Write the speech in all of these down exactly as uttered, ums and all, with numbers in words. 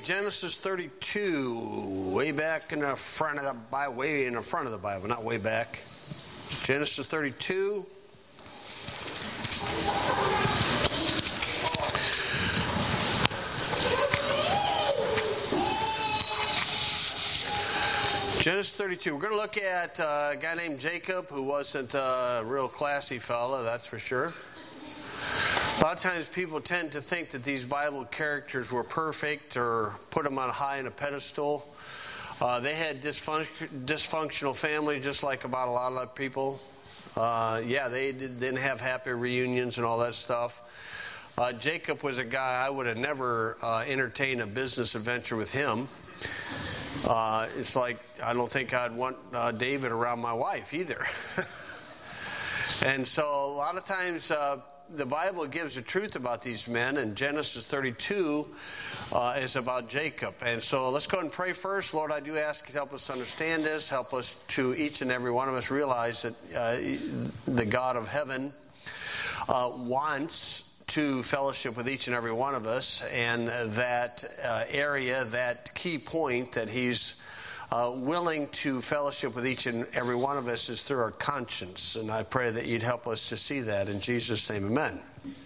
Genesis thirty-two, way back in the front of the Bible, way in the front of the Bible, not way back. Genesis thirty-two. Genesis thirty-two. We're going to look at uh, a guy named Jacob, who wasn't a real classy fella, that's for sure. A lot of times people tend to think that these Bible characters were perfect or put them on high in a pedestal. Uh, they had dysfunc- dysfunctional families, just like about a lot of people. Uh, yeah, they did, didn't have happy reunions and all that stuff. Uh, Jacob was a guy I would have never uh, entertained a business adventure with him. Uh, it's like I don't think I'd want uh, David around my wife either. And so a lot of times uh, the Bible gives the truth about these men, and Genesis thirty-two uh, is about Jacob. And so let's go ahead and pray first. Lord, I do ask you to help us to understand this. Help us to, each and every one of us, realize that uh, the God of heaven uh, wants to fellowship with each and every one of us, and that uh, area, that key point that he's uh, willing to fellowship with each and every one of us is through our conscience. And I pray that you'd help us to see that. In Jesus' name, amen.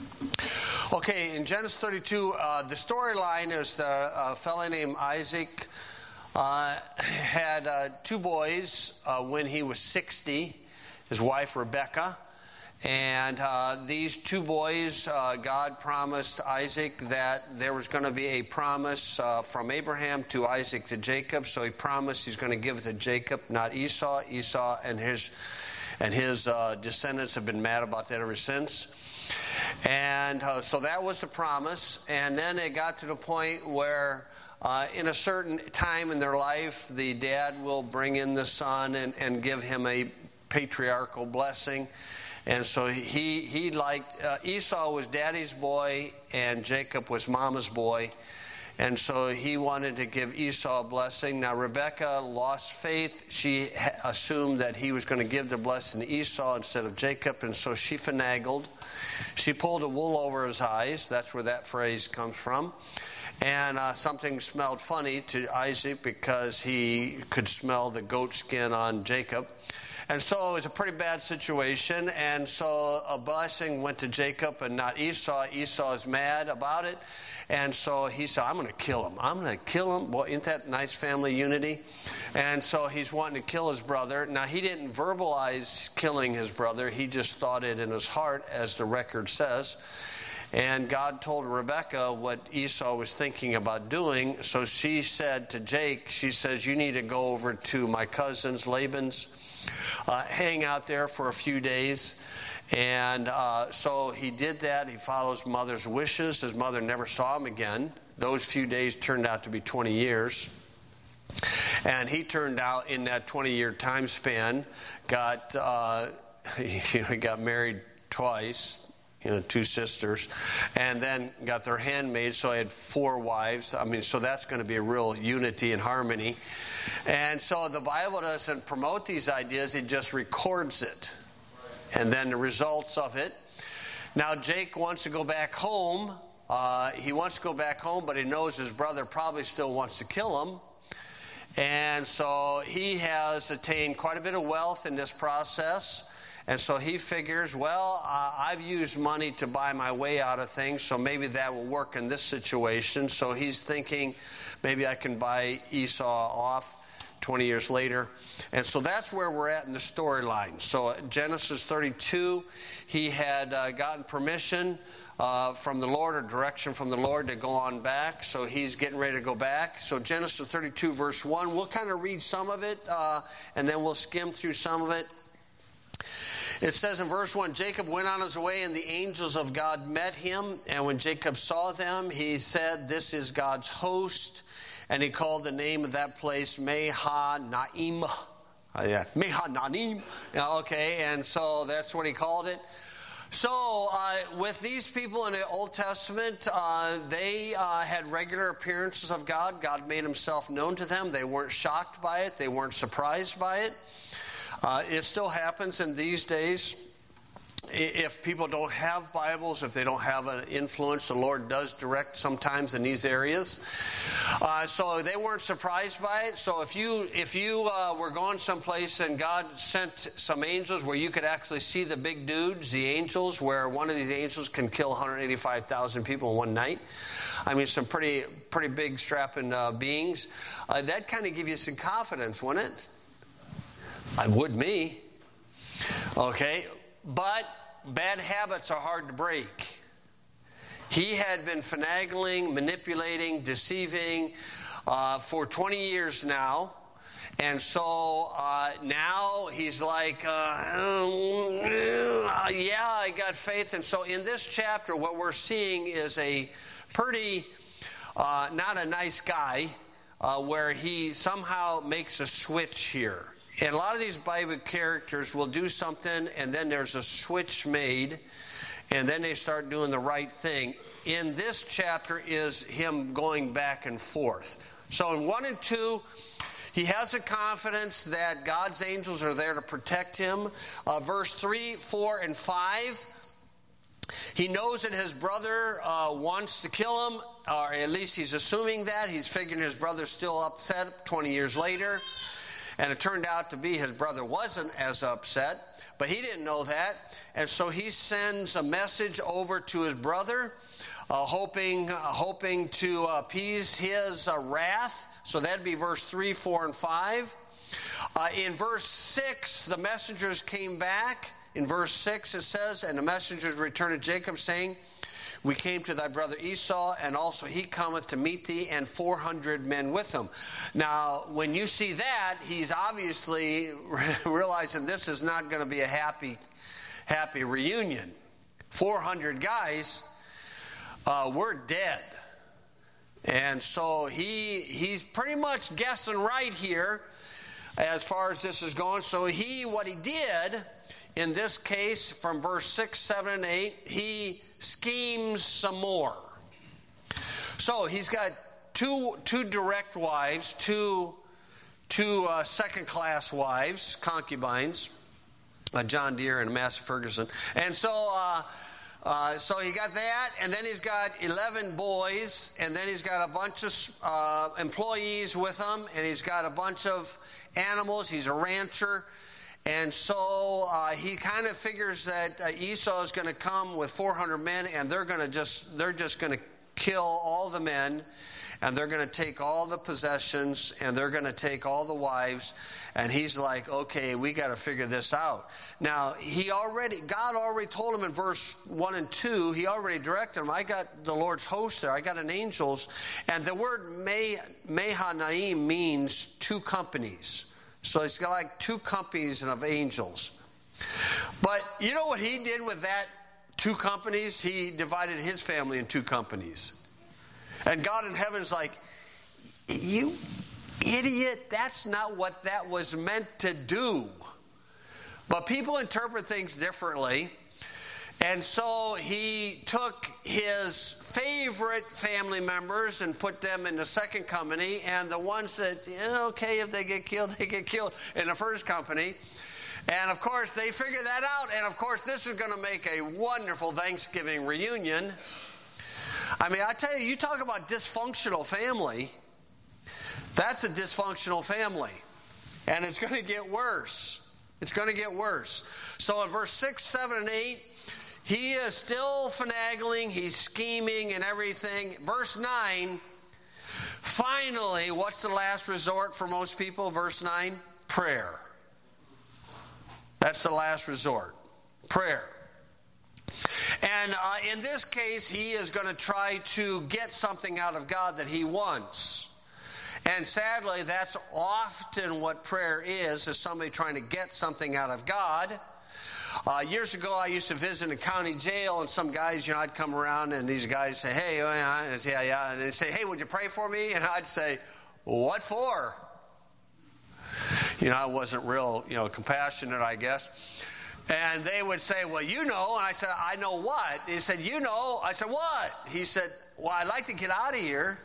Okay, in Genesis thirty-two, uh, the storyline is uh, a fellow named Isaac uh, had uh, two boys uh, when he was sixty, his wife Rebekah. And uh, these two boys, uh, God promised Isaac that there was going to be a promise uh, from Abraham to Isaac to Jacob. So he promised he's going to give it to Jacob, not Esau. Esau and his and his uh, descendants have been mad about that ever since. And uh, so that was the promise. And then it got to the point where uh, in a certain time in their life, the dad will bring in the son and, and give him a patriarchal blessing. And so he he liked, uh, Esau was daddy's boy and Jacob was mama's boy. And so he wanted to give Esau a blessing. Now Rebekah lost faith. She ha- assumed that he was going to give the blessing to Esau instead of Jacob. And so she finagled. She pulled a wool over his eyes. That's where that phrase comes from. And uh, something smelled funny to Isaac because he could smell the goat skin on Jacob. And so it was a pretty bad situation, and so a blessing went to Jacob and not Esau. Esau is mad about it, and so he said, I'm going to kill him. I'm going to kill him. Well, isn't that nice family unity? And so he's wanting to kill his brother. Now, he didn't verbalize killing his brother. He just thought it in his heart, as the record says. And God told Rebekah what Esau was thinking about doing, so she said to Jake, she says, you need to go over to my cousin's, Laban's, Uh, hang out there for a few days. And uh, so he did that. He followed his mother's wishes. His mother never saw him again. Those few days turned out to be twenty years. And he turned out in that twenty-year time span, got uh, you know, he got married twice, you know, two sisters, and then got their handmaids. So I had four wives. I mean, so that's going to be a real unity and harmony. And so the Bible doesn't promote these ideas, it just records it. And then the results of it. Now Jake wants to go back home. Uh, he wants to go back home, but he knows his brother probably still wants to kill him. And so he has attained quite a bit of wealth in this process. And so he figures, well, uh, I've used money to buy my way out of things, so maybe that will work in this situation. So he's thinking, maybe I can buy Esau off twenty years later. And so that's where we're at in the storyline. So Genesis thirty-two, he had uh, gotten permission uh, from the Lord, or direction from the Lord to go on back. So he's getting ready to go back. So Genesis thirty-two, verse one, we'll kind of read some of it, uh, and then we'll skim through some of it. It says in verse one, Jacob went on his way, and the angels of God met him. And when Jacob saw them, he said, this is God's host. And he called the name of that place Mahanaim. Uh, yeah, Mahanaim. Yeah, okay, and so that's what he called it. So uh, with these people in the Old Testament, uh, they uh, had regular appearances of God. God made himself known to them. They weren't shocked by it. They weren't surprised by it. Uh, it still happens in these days. if people don't have Bibles, if they don't have an influence, the Lord does direct sometimes in these areas. Uh, so they weren't surprised by it. So if you if you uh, were going someplace and God sent some angels where you could actually see the big dudes, the angels, where one of these angels can kill one hundred eighty-five thousand people in one night. I mean, some pretty pretty big strapping uh, beings. Uh, that kind of give you some confidence, wouldn't it? It would me. Okay. But bad habits are hard to break. He had been finagling, manipulating, deceiving uh, for twenty years now. And so uh, now he's like, uh, uh, yeah, I got faith. And so in this chapter, what we're seeing is a pretty, uh, not a nice guy, uh, where he somehow makes a switch here. And a lot of these Bible characters will do something, and then there's a switch made, and then they start doing the right thing. In this chapter is him going back and forth. So in one and two, he has a confidence that God's angels are there to protect him. Uh, verse three, four, and five, he knows that his brother uh, wants to kill him, or at least he's assuming that. He's figuring his brother's still upset twenty years later. And it turned out to be his brother wasn't as upset, but he didn't know that. And so he sends a message over to his brother, uh, hoping uh, hoping to appease his uh, wrath. So that'd be verse three, four, and five. Uh, in verse six, the messengers came back. In verse six, it says, and the messengers returned to Jacob, saying, we came to thy brother Esau, and also he cometh to meet thee, and four hundred men with him. Now, when you see that, he's obviously realizing this is not going to be a happy, happy reunion. four hundred guys, uh, we're dead. And so he he's pretty much guessing right here as far as this is going. So he, what he did in this case, from verse six, seven, and eight, he schemes some more. So he's got two two direct wives, two two uh, second-class wives, concubines, uh, John Deere and Massey Ferguson, and so uh, uh, so he got that, and then he's got eleven boys, and then he's got a bunch of uh, employees with him, and he's got a bunch of animals. He's a rancher. And so uh, he kind of figures that uh, Esau is going to come with four hundred men, and they're going to just they're just going to kill all the men, and they're going to take all the possessions, and they're going to take all the wives. And he's like, okay, we got to figure this out. Now, he already God already told him in verse one and two, he already directed him. I got the Lord's host there. I got an angels. And the word Mahanaim means two companies. So he's got like two companies of angels. But you know what he did with that two companies? He divided his family in two companies. And God in heaven's like, you idiot, that's not what that was meant to do. But people interpret things differently. And so he took his favorite family members and put them in the second company, and the ones that, yeah, okay, if they get killed, they get killed in the first company. And of course, they figured that out, and of course, this is going to make a wonderful Thanksgiving reunion. I mean, I tell you, you talk about dysfunctional family, that's a dysfunctional family. And it's going to get worse. It's going to get worse. So in verse six, seven, and eight, he is still finagling, he's scheming and everything. Verse nine, finally, what's the last resort for most people? Verse nine, prayer. That's the last resort, prayer. And uh, in this case, he is going to try to get something out of God that he wants. And sadly, that's often what prayer is, is somebody trying to get something out of God. Uh, years ago, I used to visit a county jail, and some guys, you know, I'd come around, and these guys say, hey, yeah, yeah, yeah. And they'd say, hey, would you pray for me? And I'd say, what for? You know, I wasn't real, you know, compassionate, I guess. And they would say, well, you know. And I said, I know what? He said, you know. I said, what? He said, well, I'd like to get out of here.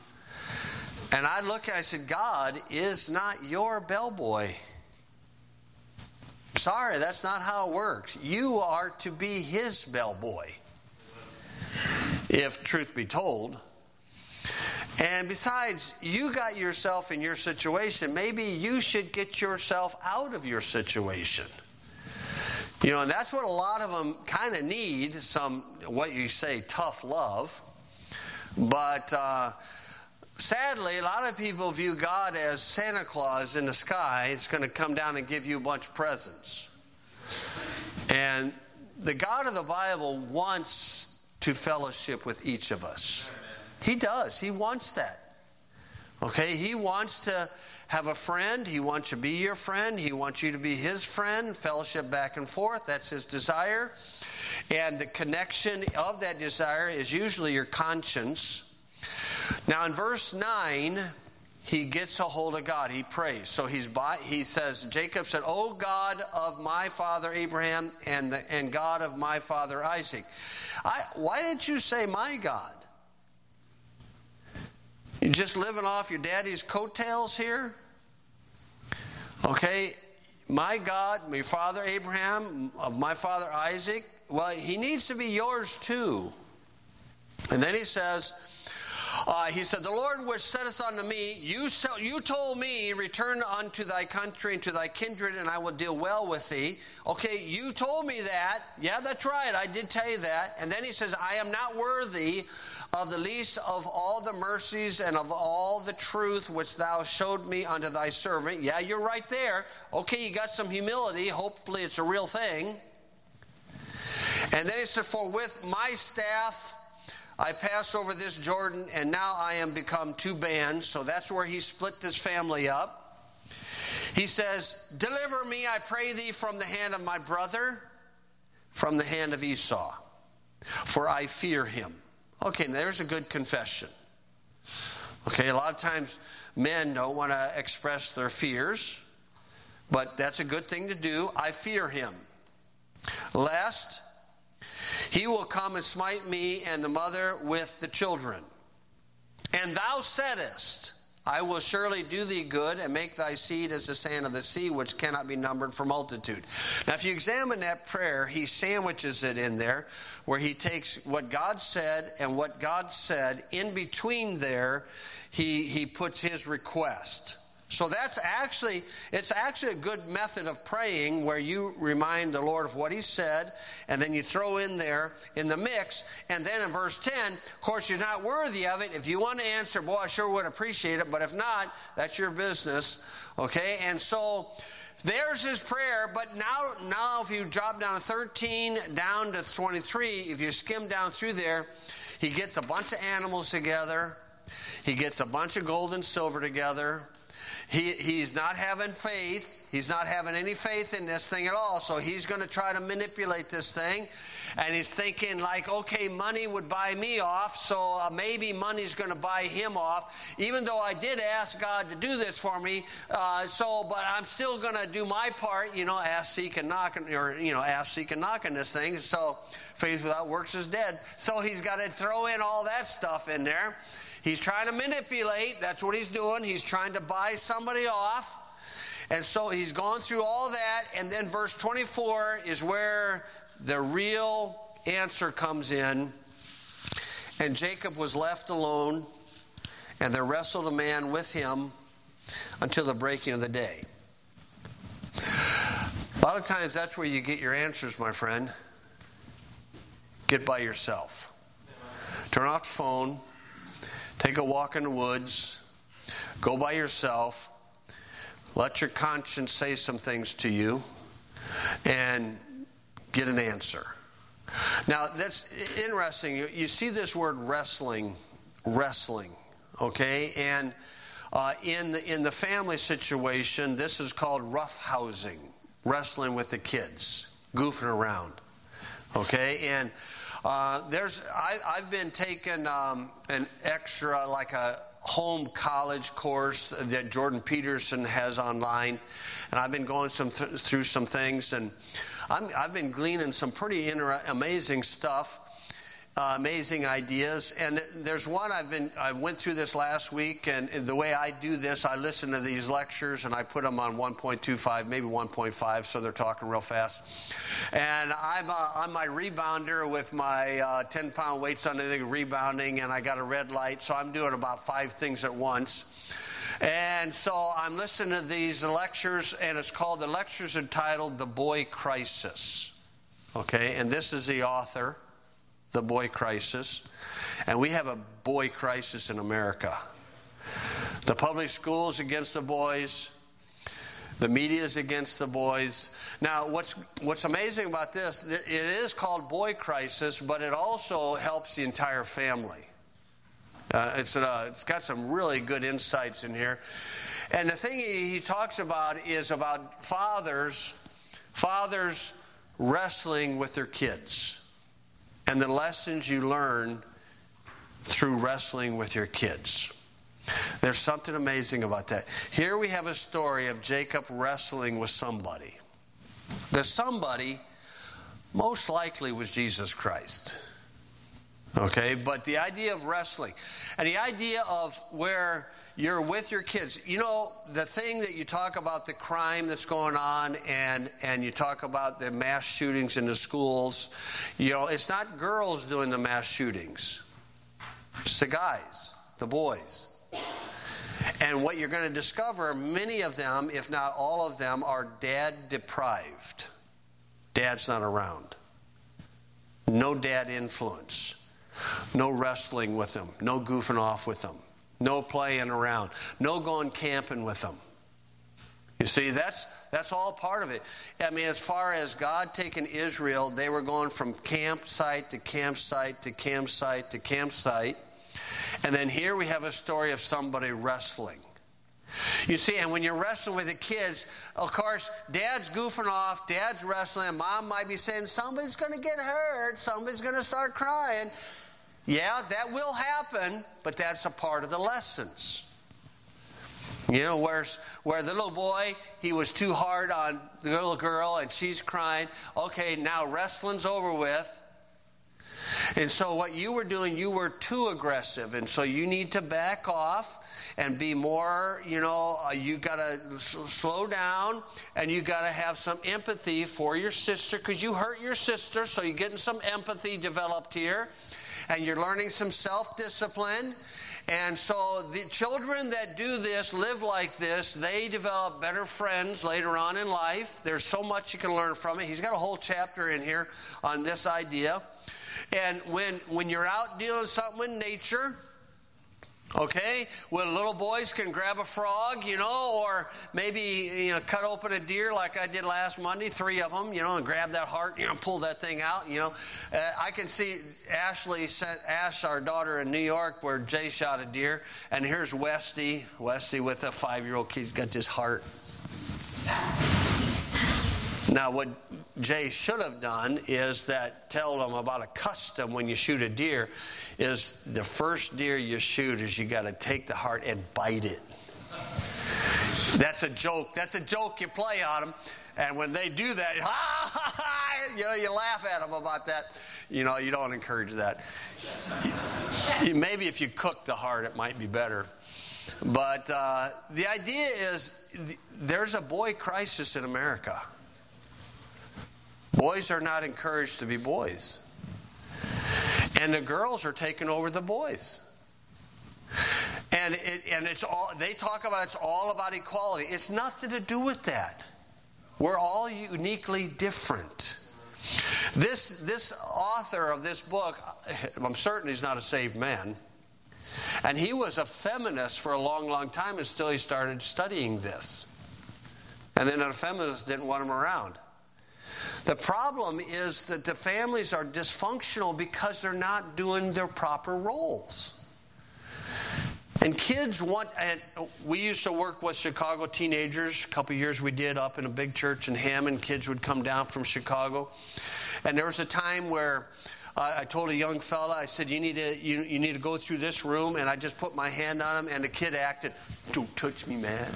And I looked at it, I said, God is not your bellboy. sorry, that's not how it works. You are to be his bellboy, if truth be told. And besides, you got yourself in your situation. Maybe you should get yourself out of your situation. You know, and that's what a lot of them kind of need, some, what you say, tough love. But uh, sadly, a lot of people view God as Santa Claus in the sky. It's going to come down and give you a bunch of presents. And the God of the Bible wants to fellowship with each of us. He does. He wants that. Okay? He wants to have a friend. He wants to be your friend. He wants you to be his friend. Fellowship back and forth. That's his desire. And the connection of that desire is usually your conscience. Now in verse nine, he gets a hold of God. He prays. So he's by, he says, Jacob said, O God of my father Abraham and, the, and God of my father Isaac. I, why didn't you say my God? You're just living off your daddy's coattails here? Okay, my God, my father Abraham, of my father Isaac, well, he needs to be yours too. And then he says, uh, he said, the Lord which saideth unto me, you, so, you told me, return unto thy country and to thy kindred, and I will deal well with thee. Okay, you told me that. Yeah, that's right, I did tell you that. And then he says, I am not worthy of the least of all the mercies and of all the truth which thou showed me unto thy servant. Yeah, you're right there. Okay, you got some humility. Hopefully it's a real thing. And then he said, for with my staff I passed over this Jordan, and now I am become two bands. So that's where he split his family up. He says, deliver me, I pray thee, from the hand of my brother, from the hand of Esau, for I fear him. Okay, there's a good confession. Okay, a lot of times men don't want to express their fears, but that's a good thing to do. I fear him. Lest he will come and smite me and the mother with the children. And thou saidest, I will surely do thee good and make thy seed as the sand of the sea, which cannot be numbered for multitude. Now, if you examine that prayer, he sandwiches it in there, where he takes what God said and what God said. In between there, he, he puts his request. So that's actually, it's actually a good method of praying, where you remind the Lord of what he said, and then you throw in there in the mix. And then in verse ten, of course, you're not worthy of it. If you want to answer, boy, I sure would appreciate it. But if not, that's your business. Okay? And so there's his prayer. But now, now if you drop down to thirteen, down to twenty-three, if you skim down through there, he gets a bunch of animals together. He gets a bunch of gold and silver together. He, he's not having faith. He's not having any faith in this thing at all. So he's going to try to manipulate this thing. And he's thinking like, okay, money would buy me off, so uh, maybe money's going to buy him off. Even though I did ask God to do this for me, uh, so, but I'm still going to do my part, you know, ask, seek, and knock, or, you know, ask, seek, and knock in this thing. So faith without works is dead. So he's got to throw in all that stuff in there. He's trying to manipulate. That's what he's doing. He's trying to buy somebody off. And so he's gone through all that. And then verse twenty-four is where the real answer comes in. And Jacob was left alone, and there wrestled a man with him until the breaking of the day. A lot of times that's where you get your answers, my friend. Get by yourself. Turn off the phone. Take a walk in the woods. Go by yourself. Let your conscience say some things to you. And get an answer. Now, that's interesting. You, you see this word wrestling. Wrestling. Okay? And uh, in, the, in the family situation, this is called roughhousing. Wrestling with the kids. Goofing around. Okay? And Uh, there's, I, I've been taking um, an extra, like a home college course that Jordan Peterson has online, and I've been going some th- through some things, and I'm, I've been gleaning some pretty inter- amazing stuff. uh, amazing ideas. And there's one I've been, I went through this last week, and, and the way I do this, I listen to these lectures and I put them on one point two five, maybe one point five, so they're talking real fast. And I'm uh, on my rebounder with my uh, ten pound weights on the rebounding, and I got a red light, so I'm doing about five things at once. And so I'm listening to these lectures, and it's called, the lecture's entitled The Boy Crisis. Okay, and this is the author, The Boy Crisis. And we have a boy crisis in America. The public schools against the boys. The media is against the boys. Now, what's what's amazing about this, it is called Boy Crisis, but it also helps the entire family. Uh, it's, uh, it's got some really good insights in here. And the thing he, he talks about is about fathers, fathers wrestling with their kids and the lessons you learn through wrestling with your kids. There's something amazing about that. Here we have a story of Jacob wrestling with somebody. The somebody most likely was Jesus Christ. Okay, but the idea of wrestling and the idea of where you're with your kids, you know, the thing that you talk about, the crime that's going on, and, and you talk about the mass shootings in the schools, you know, it's not girls doing the mass shootings. It's the guys, the boys. And what you're going to discover, many of them, if not all of them, are dad deprived. Dad's not around. No dad influence. No wrestling with them. No goofing off with them. No playing around. No going camping with them. You see, that's that's all part of it. I mean, as far as God taking Israel, they were going from campsite to campsite to campsite to campsite. And then here we have a story of somebody wrestling. You see, and when you're wrestling with the kids, of course, dad's goofing off, dad's wrestling, mom might be saying, somebody's going to get hurt, somebody's going to start crying. Yeah, that will happen, but that's a part of the lessons. You know, where's, where the little boy, he was too hard on the little girl and she's crying. Okay, now wrestling's over with. And so what you were doing, you were too aggressive. And so you need to back off and be more, you know, uh, you got to s- slow down, and you got to have some empathy for your sister, because you hurt your sister, so you're getting some empathy developed here. And you're learning some self-discipline. And so the children that do this, live like this, they develop better friends later on in life. There's so much you can learn from it. He's got a whole chapter in here on this idea. And when, when you're out dealing something with nature, okay, when little boys can grab a frog, you know, or maybe, you know, cut open a deer like I did last Monday, three of them, you know, and grab that heart, you know, pull that thing out, you know. Uh, I can see Ashley sent Ash, our daughter, in New York, where Jay shot a deer, and here's Westy, Westy with a five-year-old kid, he's got this heart. Now, what Jay should have done is that tell them about a custom when you shoot a deer is the first deer you shoot is you got to take the heart and bite it. That's a joke. That's a joke you play on them. And when they do that, you know, you laugh at them about that. You know, you don't encourage that. Maybe if you cook the heart, it might be better. But uh, the idea is there's a boy crisis in America. Boys are not encouraged to be boys. And the girls are taking over the boys. And it, and it's all they talk about it's all about equality. It's nothing to do with that. We're all uniquely different. This this author of this book, I'm certain he's not a saved man. And he was a feminist for a long, long time until he started studying this. And then the feminists didn't want him around. The problem is that the families are dysfunctional because they're not doing their proper roles. And kids want, and we used to work with Chicago teenagers. A couple of years we did up in a big church in Hammond. Kids would come down from Chicago. And there was a time where uh, I told a young fella, I said, you need to you, you need to go through this room. And I just put my hand on him, and the kid acted, don't touch me, man.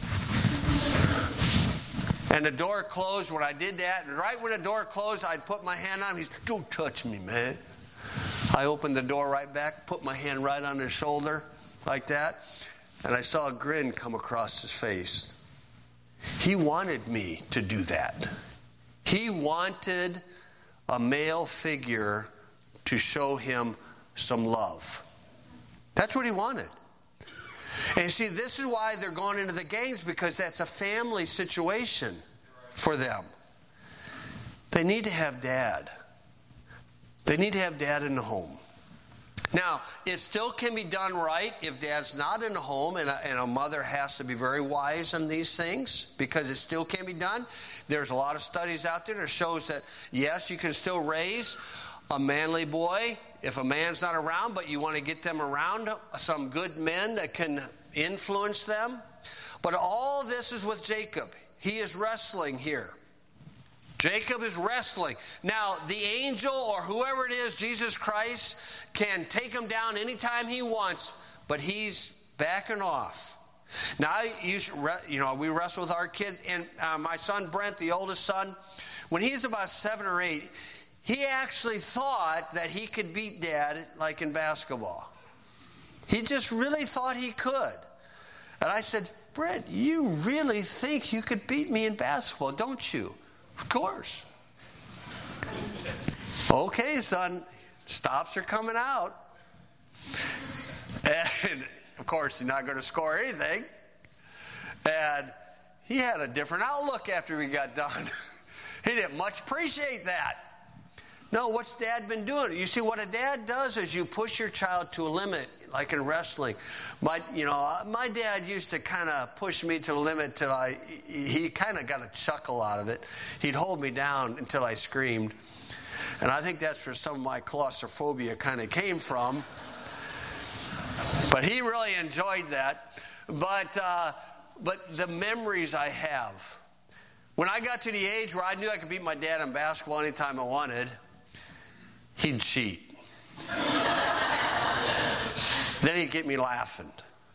And the door closed when I did that. And right when the door closed, I'd put my hand on him. He's, don't touch me, man. I opened the door right back, put my hand right on his shoulder like that, and I saw a grin come across his face. He wanted me to do that. He wanted a male figure to show him some love. That's what he wanted. And you see, this is why they're going into the gangs, because that's a family situation for them. They need to have dad. They need to have dad in the home. Now, it still can be done right if dad's not in the home, and a, and a mother has to be very wise in these things, because it still can be done. There's a lot of studies out there that shows that, yes, you can still raise a manly boy if a man's not around, but you want to get them around some good men that can influence them. But all this is with Jacob. He is wrestling here. Jacob is wrestling. Now, the angel or whoever it is, Jesus Christ, can take him down anytime he wants, but he's backing off. Now, you, you know, we wrestle with our kids, and uh, my son Brent, the oldest son, when he's about seven or eight, he actually thought that he could beat Dad like in basketball. He just really thought he could. And I said, Brent, you really think you could beat me in basketball, don't you? Of course. Okay, son, stops are coming out. And, of course, he's not going to score anything. And he had a different outlook after we got done. He didn't much appreciate that. No, what's Dad been doing? You see, what a dad does is you push your child to a limit, like in wrestling. My, you know, my dad used to kind of push me to the limit till I, he kind of got a chuckle out of it. He'd hold me down until I screamed. And I think that's where some of my claustrophobia kind of came from. But he really enjoyed that. But, uh, but the memories I have. When I got to the age where I knew I could beat my dad in basketball anytime I wanted, he'd cheat. Then he'd get me laughing.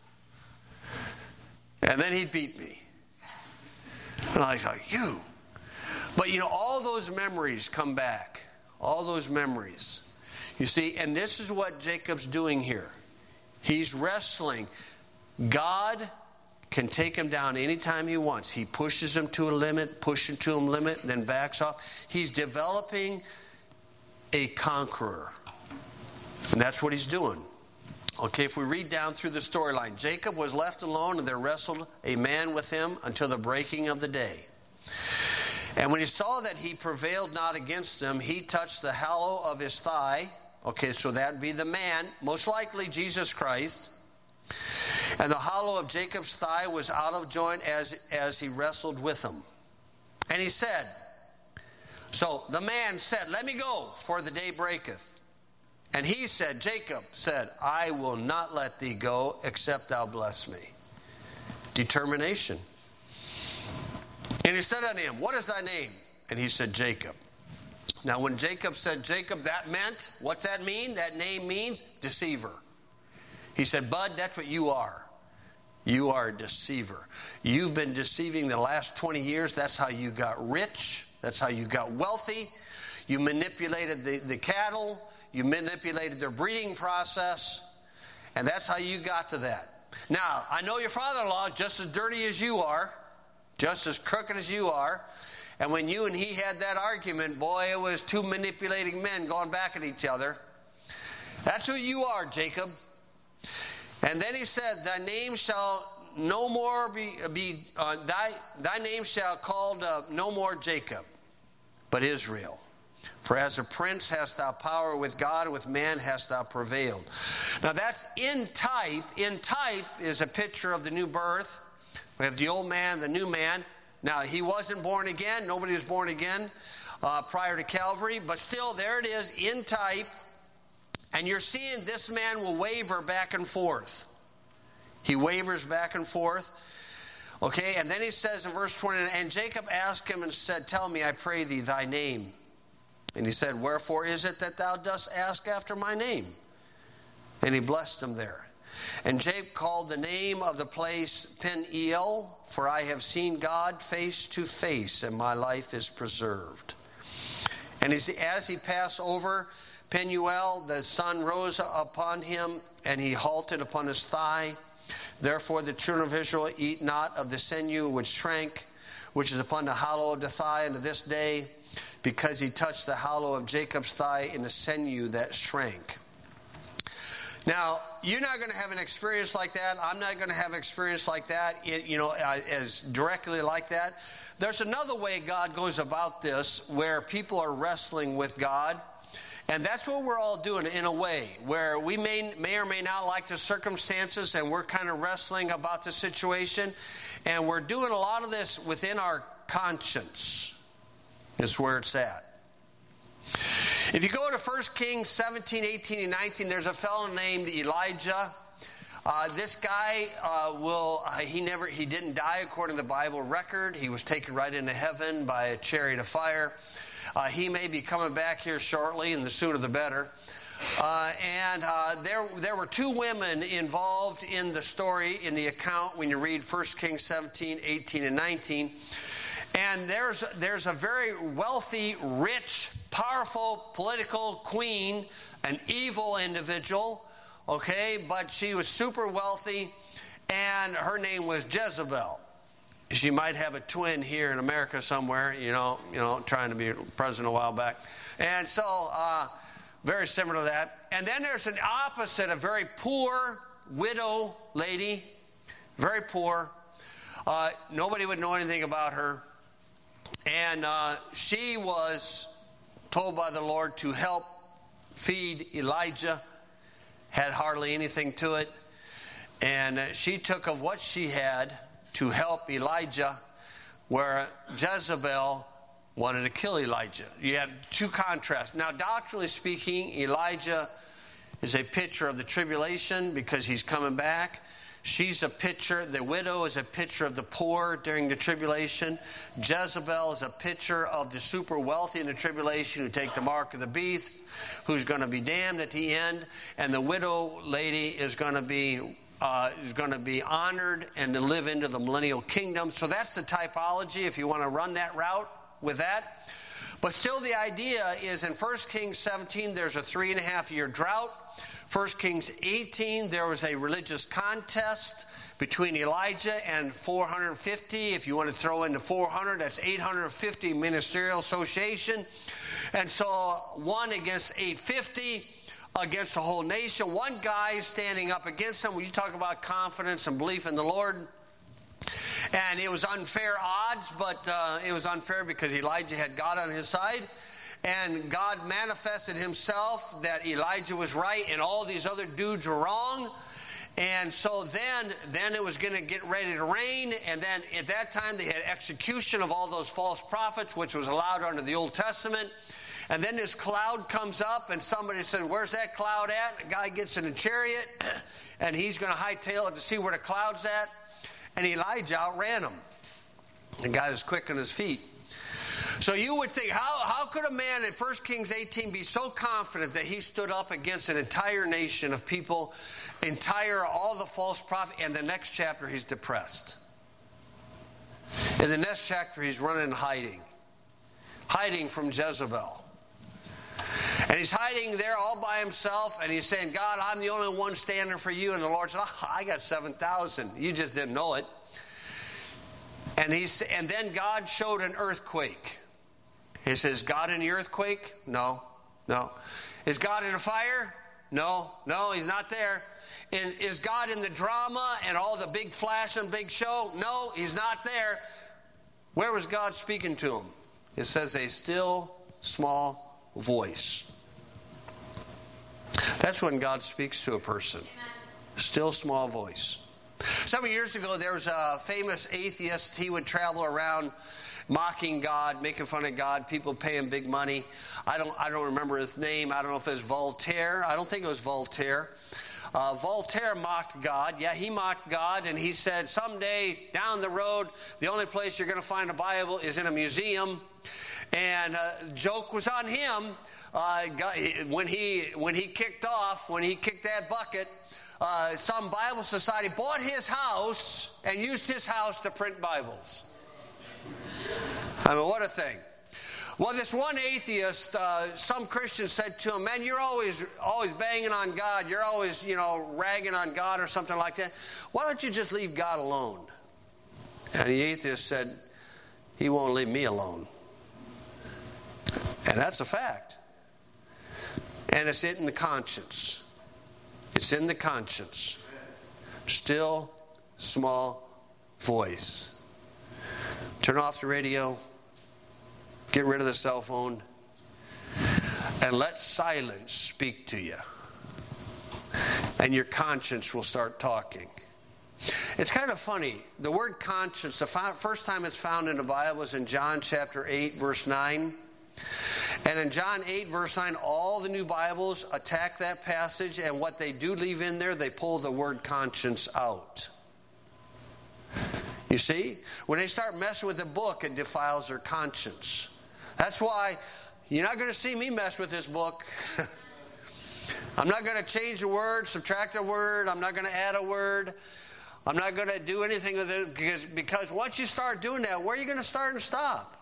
And then he'd beat me. And I was like, you. But you know, all those memories come back. All those memories. You see, and this is what Jacob's doing here. He's wrestling. God can take him down anytime he wants. He pushes him to a limit, pushes to him limit, then backs off. He's developing a conqueror. And that's what he's doing. Okay, if we read down through the storyline, Jacob was left alone, and there wrestled a man with him until the breaking of the day. And when he saw that he prevailed not against him, he touched the hollow of his thigh. Okay, so that'd be the man, most likely Jesus Christ. And the hollow of Jacob's thigh was out of joint as, as he wrestled with him. And he said, so the man said, let me go, for the day breaketh. And he said, Jacob said, I will not let thee go, except thou bless me. Determination. And he said unto him, what is thy name? And he said, Jacob. Now when Jacob said Jacob, that meant, what's that mean? That name means deceiver. He said, Bud, that's what you are. You are a deceiver. You've been deceiving the last twenty years. That's how you got rich. That's how you got wealthy. You manipulated the, the cattle. You manipulated their breeding process. And that's how you got to that. Now, I know your father-in-law just as dirty as you are, just as crooked as you are. And when you and he had that argument, boy, it was two manipulating men going back at each other. That's who you are, Jacob. And then he said, thy name shall no more be, be uh, thy, thy name shall called uh, no more Jacob, but Israel. For as a prince hast thou power with God, with man hast thou prevailed. Now that's in type. In type is a picture of the new birth. We have the old man, the new man. Now he wasn't born again. Nobody was born again uh, prior to Calvary. But still, there it is in type. And you're seeing this man will waver back and forth. He wavers back and forth. Okay, and then he says in verse twenty, and Jacob asked him and said, tell me, I pray thee, thy name. And he said, wherefore is it that thou dost ask after my name? And he blessed him there. And Jacob called the name of the place Peniel, for I have seen God face to face, and my life is preserved. And as he passed over Penuel, the sun rose upon him, and he halted upon his thigh. Therefore the children of Israel eat not of the sinew which shrank, which is upon the hollow of the thigh unto this day, because he touched the hollow of Jacob's thigh in the sinew that shrank. Now, you're not going to have an experience like that. I'm not going to have an experience like that, you know, as directly like that. There's another way God goes about this where people are wrestling with God. And that's what we're all doing in a way, where we may, may or may not like the circumstances and we're kind of wrestling about the situation. And we're doing a lot of this within our conscience. Is where it's at. If you go to First Kings seventeen, eighteen, and nineteen, there's a fellow named Elijah. Uh, this guy uh, will, uh, he never, he didn't die according to the Bible record. He was taken right into heaven by a chariot of fire. Uh, he may be coming back here shortly, and the sooner the better. Uh, and uh, there there were two women involved in the story, in the account, when you read First Kings seventeen, eighteen, and nineteen. And there's there's a very wealthy, rich, powerful political queen, an evil individual, okay, but she was super wealthy, and her name was Jezebel. She might have a twin here in America somewhere, you know, you know, trying to be president a while back. And so, uh, very similar to that. And then there's an opposite, a very poor widow lady, very poor. Uh, nobody would know anything about her. And uh, she was told by the Lord to help feed Elijah, had hardly anything to it. And uh, she took of what she had to help Elijah, where Jezebel wanted to kill Elijah. You have two contrasts. Now, doctrinally speaking, Elijah is a picture of the tribulation because he's coming back. She's a picture, the widow is a picture of the poor during the tribulation. Jezebel is a picture of the super wealthy in the tribulation who take the mark of the beast, who's going to be damned at the end. And the widow lady is going to be uh, is going to be honored and to live into the millennial kingdom. So that's the typology if you want to run that route with that. But still the idea is in First Kings seventeen, there's a three and a half year drought. First Kings eighteen, there was a religious contest between Elijah and four hundred fifty. If you want to throw in the four hundred, that's eight hundred fifty ministerial association. And so one against eight hundred fifty against the whole nation. One guy is standing up against them. When you talk about confidence and belief in the Lord. And it was unfair odds, but uh, it was unfair because Elijah had God on his side. And God manifested himself that Elijah was right and all these other dudes were wrong. And so then, then it was going to get ready to rain. And then at that time they had execution of all those false prophets, which was allowed under the Old Testament. And then this cloud comes up and somebody said, where's that cloud at? And the guy gets in a chariot and he's going to hightail it to see where the cloud's at. And Elijah outran him. The guy was quick on his feet. So you would think, how, how could a man in First Kings eighteen be so confident that he stood up against an entire nation of people, entire, all the false prophets, and the next chapter he's depressed. In the next chapter he's running and hiding. Hiding from Jezebel. And he's hiding there all by himself, and he's saying, God, I'm the only one standing for you. And the Lord said, oh, I got seven thousand. You just didn't know it. And he's, and then God showed an earthquake. He says, God in the earthquake? No, no. Is God in a fire? No, no, he's not there. In, is God in the drama and all the big flash and big show? No, he's not there. Where was God speaking to him? It says a still, small voice. That's when God speaks to a person. Still, small voice. Several years ago, there was a famous atheist. He would travel around mocking God, making fun of God. People pay him big money. I don't I don't remember his name. I don't know if it was Voltaire. I don't think it was Voltaire. Uh, Voltaire mocked God. Yeah, he mocked God, and he said, someday down the road, the only place you're going to find a Bible is in a museum. And uh, the joke was on him. Uh, God, when he when he kicked off, when he kicked that bucket, Uh, some Bible society bought his house and used his house to print Bibles. I mean, what a thing. Well, this one atheist, uh, some Christians said to him, man, you're always always banging on God. You're always, you know, ragging on God or something like that. Why don't you just leave God alone? And the atheist said, he won't leave me alone. And that's a fact. And it's in the conscience. It's in the conscience. Still, small voice. Turn off the radio. Get rid of the cell phone. And let silence speak to you. And your conscience will start talking. It's kind of funny. The word conscience, the first time it's found in the Bible is in John chapter eight, verse nine. And in John eight, verse nine, all the new Bibles attack that passage, and what they do leave in there, they pull the word conscience out. You see? When they start messing with the book, it defiles their conscience. That's why you're not going to see me mess with this book. I'm not going to change a word, subtract a word. I'm not going to add a word. I'm not going to do anything with it, because, because once you start doing that, where are you going to start and stop?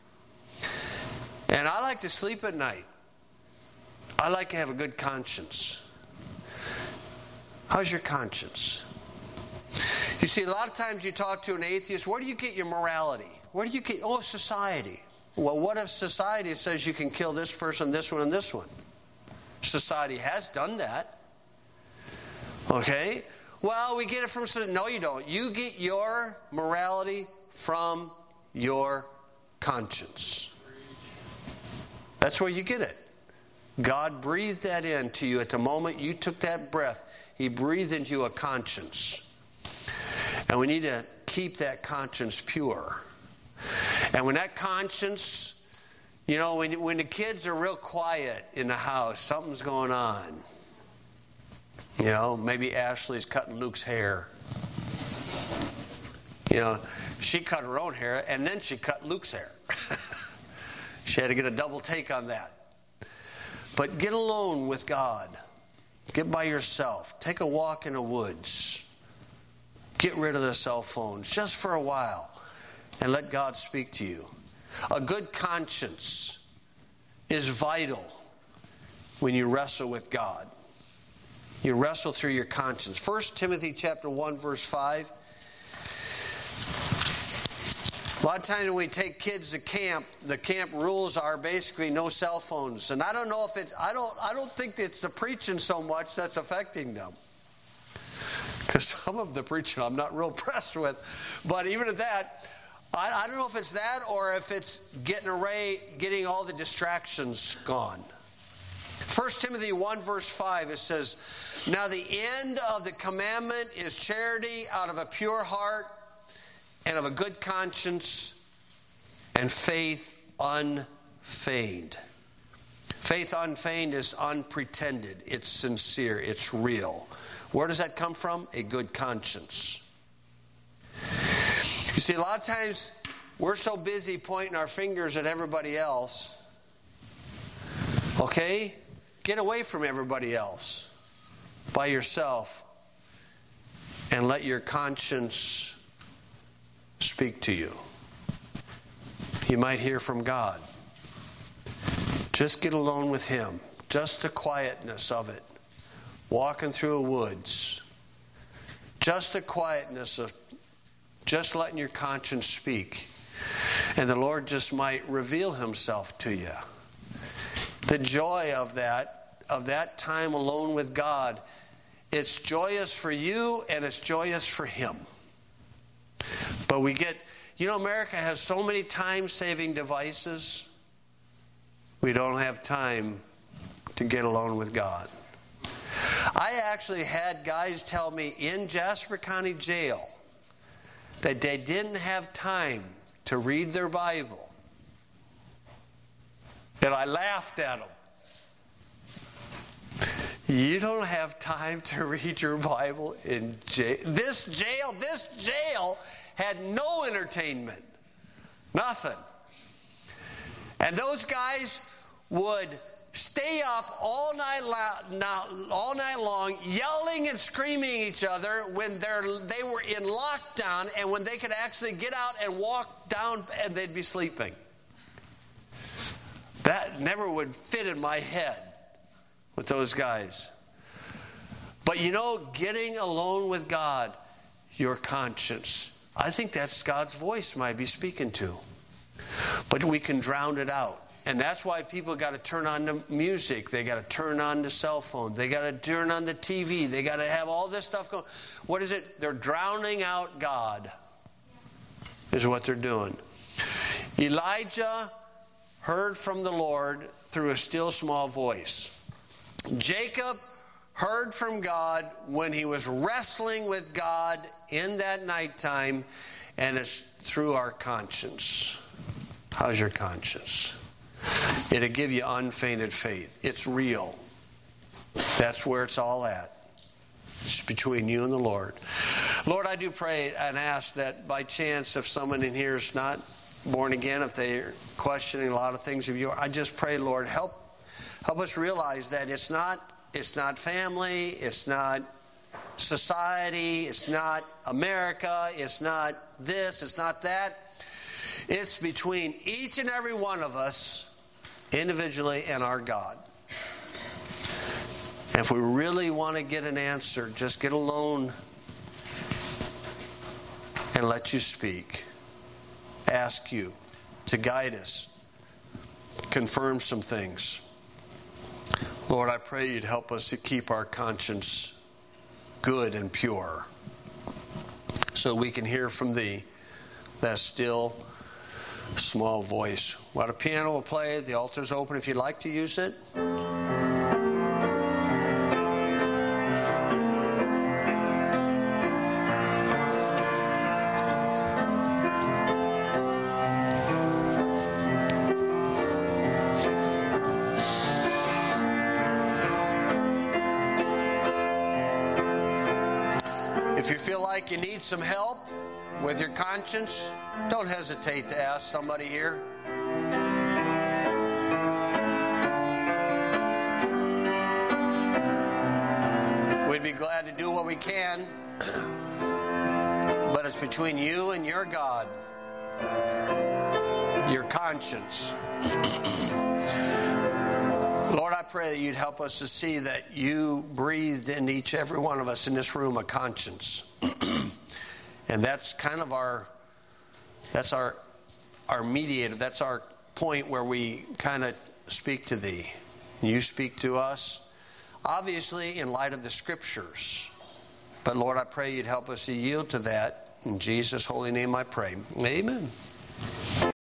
And I like to sleep at night. I like to have a good conscience. How's your conscience? You see, a lot of times you talk to an atheist, where do you get your morality? Where do you get, oh, society. Well, what if society says you can kill this person, this one, and this one? Society has done that. Okay? Well, we get it from... No, you don't. You get your morality from your conscience. That's where you get it. God breathed that into you at the moment you took that breath. He breathed into you a conscience. And we need to keep that conscience pure. And when that conscience, you know, when, when the kids are real quiet in the house, something's going on. You know, maybe Ashley's cutting Luke's hair. You know, she cut her own hair, and then she cut Luke's hair. She had to get a double take on that. But get alone with God. Get by yourself. Take a walk in the woods. Get rid of the cell phones just for a while and let God speak to you. A good conscience is vital when you wrestle with God. You wrestle through your conscience. First Timothy chapter one, verse five. A lot of times when we take kids to camp, the camp rules are basically no cell phones. And I don't know if it's, I don't, I don't think it's the preaching so much that's affecting them. Because some of the preaching I'm not real impressed with. But even at that, I, I don't know if it's that or if it's getting away, getting all the distractions gone. First Timothy one, verse five, it says, now the end of the commandment is charity out of a pure heart, and of a good conscience, and faith unfeigned. Faith unfeigned is unpretended. It's sincere. It's real. Where does that come from? A good conscience. You see, a lot of times we're so busy pointing our fingers at everybody else. Okay? Get away from everybody else by yourself and let your conscience speak to you. You might hear from God. Just get alone with Him. Just the quietness of it. Walking through the woods. Just the quietness of just letting your conscience speak. And the Lord just might reveal Himself to you. The joy of that, of that time alone with God, it's joyous for you and it's joyous for Him. But we get, you know, America has so many time-saving devices. We don't have time to get alone with God. I actually had guys tell me in Jasper County Jail that they didn't have time to read their Bible. And I laughed at them. You don't have time to read your Bible in jail. This jail, this jail had no entertainment. Nothing. And those guys would stay up all night, all night long, yelling and screaming at each other when they're, they were in lockdown, and when they could actually get out and walk down, and they'd be sleeping. That never would fit in my head with those guys. But you know, getting alone with God, your conscience, I think that's God's voice might be speaking to. But we can drown it out. And that's why people got to turn on the music. They got to turn on the cell phone. They got to turn on the T V. They got to have all this stuff going. What is it? They're drowning out God, is what they're doing. Elijah heard from the Lord through a still small voice. Jacob heard from God when he was wrestling with God in that nighttime, and it's through our conscience. How's your conscience? It'll give you unfeigned faith. It's real. That's where it's all at. It's between you and the Lord. Lord, I do pray and ask that by chance, if someone in here is not born again, if they're questioning a lot of things of you, I just pray, Lord, help help us realize that it's not it's not family, it's not society, it's not America, it's not this, it's not that. It's between each and every one of us individually and our God. And if we really want to get an answer, just get alone and let you speak. Ask you to guide us, confirm some things. Lord, I pray you'd help us to keep our conscience good and pure so we can hear from thee, that still small voice. While the piano will play, the altar's open if you'd like to use it. If you feel like you need some help with your conscience, don't hesitate to ask somebody here. We'd be glad to do what we can, but it's between you and your God, your conscience. Lord, I pray that you'd help us to see that you breathed in each every one of us in this room a conscience. And that's kind of our that's our our mediator. That's our point where we kind of speak to thee. You speak to us, obviously in light of the Scriptures. But Lord, I pray you'd help us to yield to that. In Jesus' holy name I pray. Amen.